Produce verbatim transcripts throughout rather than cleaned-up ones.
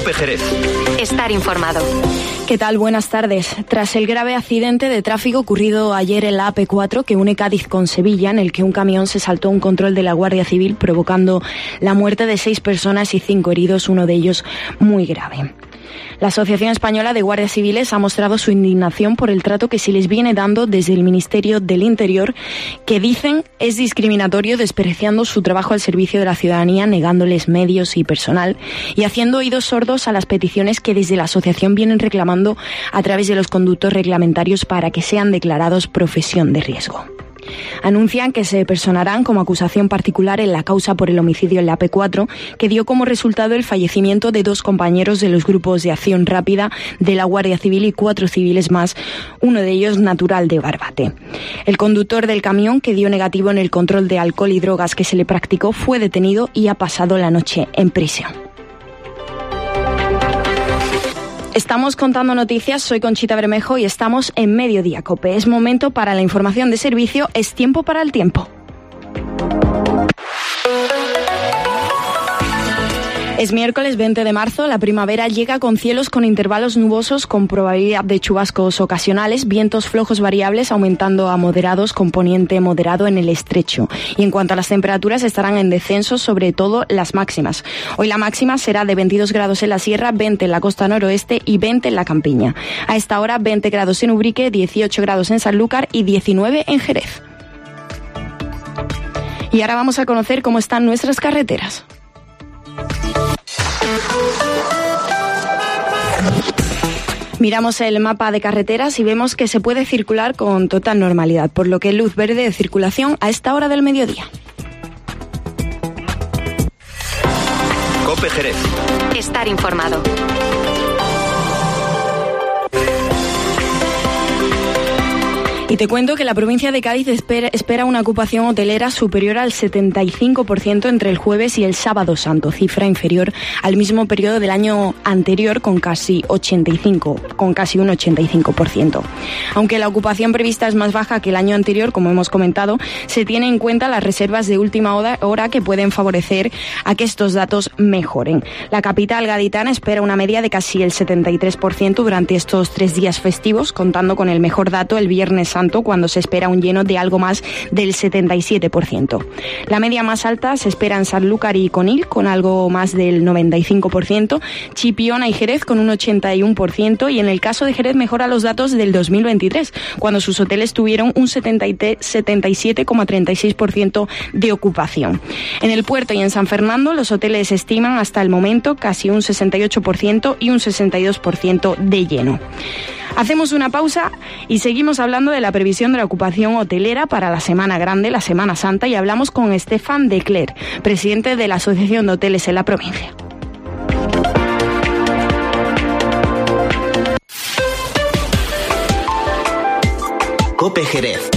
COPE Jerez. Estar informado. ¿Qué tal? Buenas tardes. Tras el grave accidente de tráfico ocurrido ayer en la A P cuatro que une Cádiz con Sevilla, en el que un camión se saltó un control de la Guardia Civil provocando la muerte de seis personas y cinco heridos, uno de ellos muy grave. La Asociación Española de Guardias Civiles ha mostrado su indignación por el trato que se les viene dando desde el Ministerio del Interior, que dicen es discriminatorio, despreciando su trabajo al servicio de la ciudadanía, negándoles medios y personal y haciendo oídos sordos a las peticiones que desde la asociación vienen reclamando a través de los conductos reglamentarios para que sean declarados profesión de riesgo. Anuncian que se personarán como acusación particular en la causa por el homicidio en la A P cuatro, que dio como resultado el fallecimiento de dos compañeros de los grupos de acción rápida de la Guardia Civil y cuatro civiles más, uno de ellos natural de Barbate. El conductor del camión, que dio negativo en el control de alcohol y drogas que se le practicó, fue detenido y ha pasado la noche en prisión. Estamos contando noticias, soy Conchita Bermejo y estamos en Mediodía Cope. Es momento para la información de servicio, es tiempo para el tiempo. Es miércoles veinte de marzo, la primavera llega con cielos con intervalos nubosos con probabilidad de chubascos ocasionales, vientos flojos variables aumentando a moderados con poniente moderado en el estrecho. Y en cuanto a las temperaturas, estarán en descenso, sobre todo las máximas. Hoy la máxima será de veintidós grados en la sierra, veinte en la costa noroeste y veinte en la campiña. A esta hora veinte grados en Ubrique, dieciocho grados en Sanlúcar y diecinueve en Jerez. Y ahora vamos a conocer cómo están nuestras carreteras. Miramos el mapa de carreteras y vemos que se puede circular con total normalidad, por lo que luz verde de circulación a esta hora del mediodía. COPE Jerez. Estar informado. Y te cuento que la provincia de Cádiz espera, espera una ocupación hotelera superior al setenta y cinco por ciento entre el jueves y el sábado santo, cifra inferior al mismo periodo del año anterior con casi ochenta y cinco, con casi un ochenta y cinco por ciento. Aunque la ocupación prevista es más baja que el año anterior, como hemos comentado, se tiene en cuenta las reservas de última hora, hora que pueden favorecer a que estos datos mejoren. La capital gaditana espera una media de casi el setenta y tres por ciento durante estos tres días festivos, contando con el mejor dato el viernes santo, cuando se espera un lleno de algo más del setenta y siete por ciento. La media más alta se espera en Sanlúcar y Conil, con algo más del noventa y cinco por ciento, Chipiona y Jerez con un ochenta y uno por ciento, y en el caso de Jerez mejora los datos del dos mil veintitrés, cuando sus hoteles tuvieron un setenta y siete coma treinta y seis por ciento de ocupación. En el puerto y en San Fernando los hoteles estiman hasta el momento casi un sesenta y ocho por ciento y un sesenta y dos por ciento de lleno. Hacemos una pausa y seguimos hablando de la previsión de la ocupación hotelera para la Semana Grande, la Semana Santa, y hablamos con Estefan Decler, presidente de la Asociación de Hoteles en la provincia. COPE Jerez.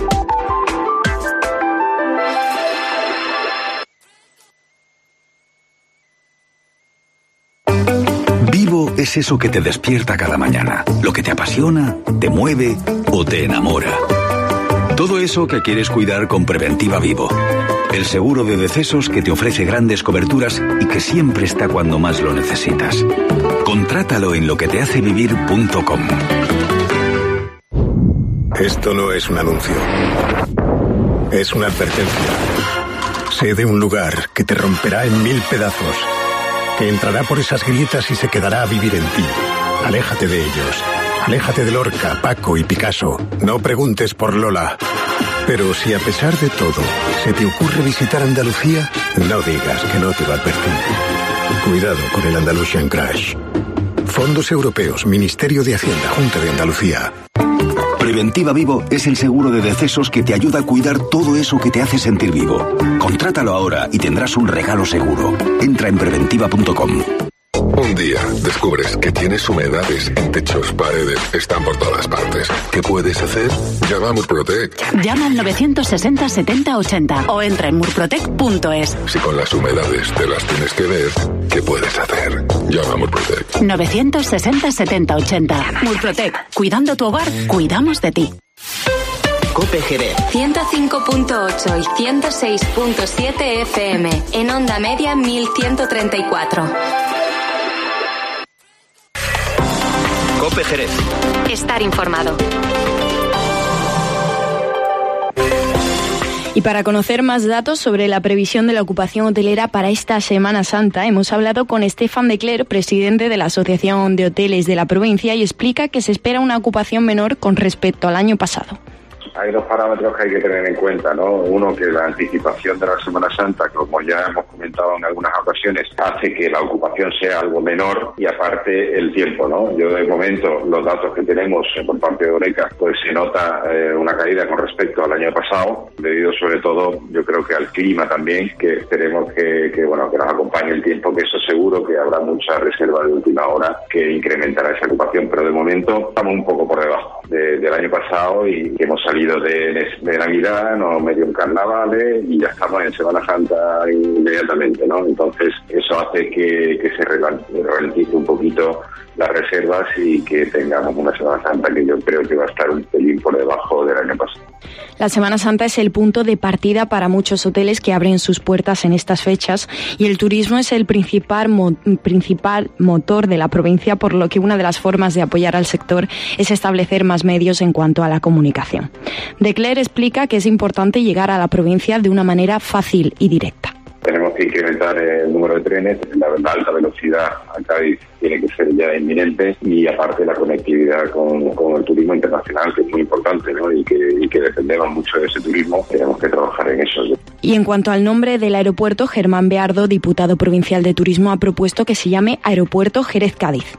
Vivo es eso que te despierta cada mañana, lo que te apasiona, te mueve o te enamora. Todo eso que quieres cuidar con Preventiva Vivo. El seguro de decesos que te ofrece grandes coberturas y que siempre está cuando más lo necesitas. Contrátalo en lo que te hace vivir punto com. Esto no es un anuncio. Es una advertencia. Sé de un lugar que te romperá en mil pedazos, que entrará por esas grietas y se quedará a vivir en ti. Aléjate de ellos. Aléjate de Lorca, Paco y Picasso. No preguntes por Lola. Pero si a pesar de todo se te ocurre visitar Andalucía, no digas que no te lo advertí. Cuidado con el Andalusian Crash. Fondos Europeos, Ministerio de Hacienda, Junta de Andalucía. Preventiva Vivo es el seguro de decesos que te ayuda a cuidar todo eso que te hace sentir vivo. Contrátalo ahora y tendrás un regalo seguro. Entra en preventiva punto com. Un día descubres que tienes humedades en techos, paredes, están por todas partes. ¿Qué puedes hacer? Llama a Murprotec. Llama al novecientos sesenta setenta ochenta o entra en murprotec punto es. Si con las humedades te las tienes que ver, ¿qué puedes hacer? Llama a Murprotec. novecientos sesenta setenta ochenta. Murprotec. Cuidando tu hogar, cuidamos de ti. COPE Jerez. ciento cinco punto ocho y ciento seis punto siete F M. En onda media mil ciento treinta y cuatro. COPE Jerez. Estar informado. Y para conocer más datos sobre la previsión de la ocupación hotelera para esta Semana Santa, hemos hablado con Estefan Decler, presidente de la Asociación de Hoteles de la provincia, y explica que se espera una ocupación menor con respecto al año pasado. Hay dos parámetros que hay que tener en cuenta, ¿no? Uno, que la anticipación de la Semana Santa, como ya hemos comentado en algunas ocasiones, hace que la ocupación sea algo menor, y aparte el tiempo, ¿no? Yo de momento, los datos que tenemos por parte de Horeca, pues se nota eh, una caída con respecto al año pasado, debido sobre todo, yo creo que al clima también, que esperemos que, que bueno, que nos acompañe el tiempo, que eso seguro que habrá mucha reserva de última hora que incrementará esa ocupación, pero de momento estamos un poco por debajo de, del año pasado, y que hemos salido de, de Navidad, no medio en carnavales, y ya estamos en Semana Santa inmediatamente, ¿no? Entonces eso hace que, que se ralentice un poquito las reservas y que tengamos una Semana Santa que yo creo que va a estar un pelín por debajo del año pasado. La Semana Santa es el punto de partida para muchos hoteles que abren sus puertas en estas fechas, y el turismo es el principal, mo- principal motor de la provincia, por lo que una de las formas de apoyar al sector es establecer más medios en cuanto a la comunicación. Decler explica que es importante llegar a la provincia de una manera fácil y directa. Tenemos que incrementar el número de trenes, la, la alta velocidad a Cádiz tiene que ser ya inminente, y aparte la conectividad con, con el turismo internacional, que es muy importante, ¿no? y, que, y que dependemos mucho de ese turismo, tenemos que trabajar en eso. Y en cuanto al nombre del aeropuerto, Germán Beardo, diputado provincial de Turismo, ha propuesto que se llame Aeropuerto Jerez-Cádiz.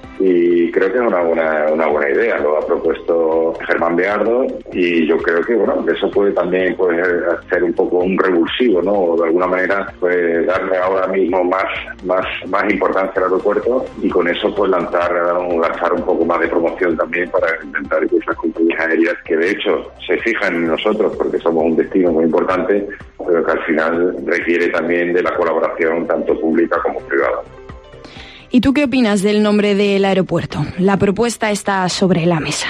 Y creo que es una buena una buena idea, lo ha propuesto Germán Beardo, y yo creo que bueno, eso puede también pues, hacer un poco un revulsivo, ¿no? O de alguna manera pues darle ahora mismo más más más importancia al aeropuerto, y con eso pues lanzar lanzar un poco más de promoción también para intentar que esas compañías aéreas, que de hecho se fijan en nosotros porque somos un destino muy importante, pero que al final requiere también de la colaboración tanto pública como privada. ¿Y tú qué opinas del nombre del aeropuerto? La propuesta está sobre la mesa.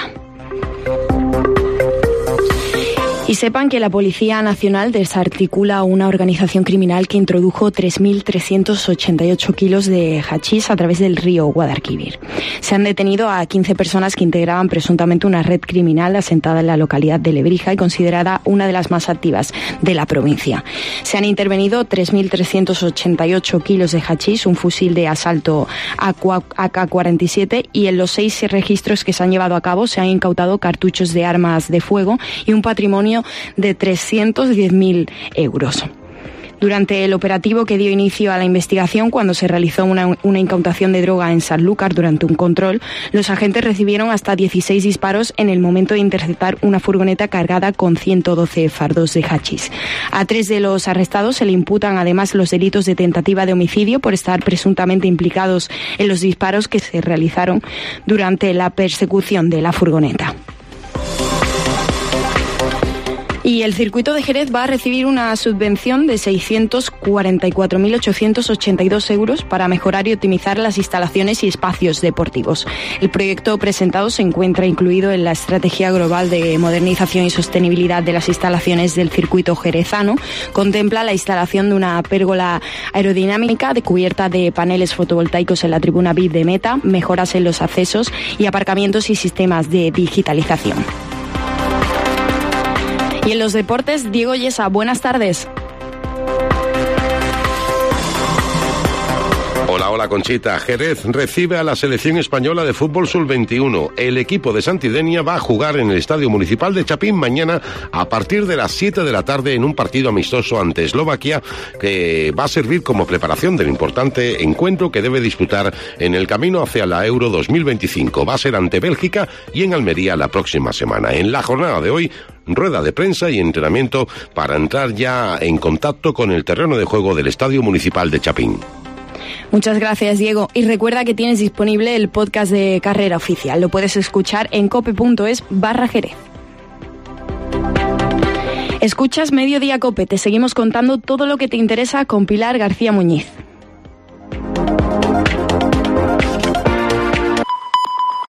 Y sepan que la Policía Nacional desarticula una organización criminal que introdujo tres mil trescientos ochenta y ocho kilos de hachís a través del río Guadalquivir. Se han detenido a quince personas que integraban presuntamente una red criminal asentada en la localidad de Lebrija y considerada una de las más activas de la provincia. Se han intervenido tres mil trescientos ochenta y ocho kilos de hachís, un fusil de asalto A K cuarenta y siete, y en los seis registros que se han llevado a cabo se han incautado cartuchos de armas de fuego y un patrimonio de trescientos diez mil euros. Durante el operativo que dio inicio a la investigación, cuando se realizó una, una incautación de droga en Sanlúcar durante un control, los agentes recibieron hasta dieciséis disparos en el momento de interceptar una furgoneta cargada con ciento doce fardos de hachís. A tres de los arrestados se le imputan además los delitos de tentativa de homicidio por estar presuntamente implicados en los disparos que se realizaron durante la persecución de la furgoneta. Y el circuito de Jerez va a recibir una subvención de seiscientos cuarenta y cuatro mil ochocientos ochenta y dos euros para mejorar y optimizar las instalaciones y espacios deportivos. El proyecto presentado se encuentra incluido en la Estrategia Global de Modernización y Sostenibilidad de las Instalaciones del Circuito Jerezano. Contempla la instalación de una pérgola aerodinámica de cubierta de paneles fotovoltaicos en la tribuna V I P de Meta, mejoras en los accesos y aparcamientos y sistemas de digitalización. Y en los deportes, Diego Yesa, buenas tardes. Hola, hola Conchita. Jerez recibe a la selección española de fútbol sub veintiuno. El equipo de Santidenia va a jugar en el Estadio Municipal de Chapín mañana a partir de las siete de la tarde en un partido amistoso ante Eslovaquia, que va a servir como preparación del importante encuentro que debe disputar en el camino hacia la Euro dos mil veinticinco. Va a ser ante Bélgica y en Almería la próxima semana. En la jornada de hoy, rueda de prensa y entrenamiento para entrar ya en contacto con el terreno de juego del Estadio Municipal de Chapín. Muchas gracias, Diego. Y recuerda que tienes disponible el podcast de Carrera Oficial. Lo puedes escuchar en cope.es barra Jerez. Escuchas Mediodía Cope. Te seguimos contando todo lo que te interesa con Pilar García Muñiz.